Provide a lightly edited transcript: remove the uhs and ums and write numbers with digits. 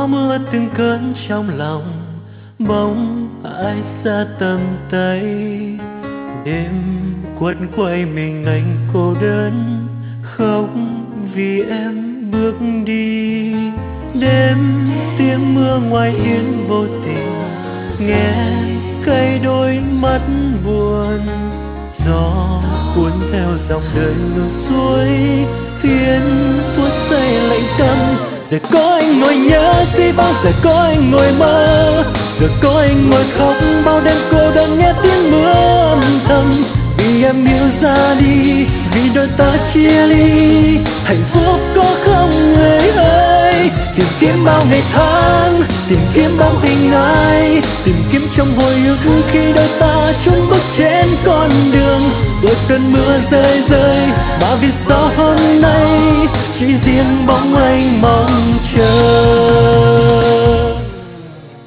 gió mưa từng cơn trong lòng, bóng ai xa tầm tay. Đêm quấn quay mình anh cô đơn, khóc vì em bước đi. Đêm tiếng mưa ngoài hiên vô tình, nghe cay đôi mắt buồn. Gió cuốn theo dòng đời ngược xuôi, khiến phút giây lạnh câm. Giờ có anh ngồi nhớ thì bao giờ có anh ngồi mơ, giờ có anh ngồi khóc bao đêm cô đơn nghe tiếng mưa âm thầm. Vì em yêu ra đi, vì đôi ta chia ly, hạnh phúc có không người ơi? Tìm kiếm bao ngày tháng, tìm kiếm bóng hình ai, tìm kiếm trong hồi ức khi đôi ta chung bước trên con đường. Rồi cơn mưa rơi rơi, mà vì sao hôm nay chỉ riêng bóng anh mong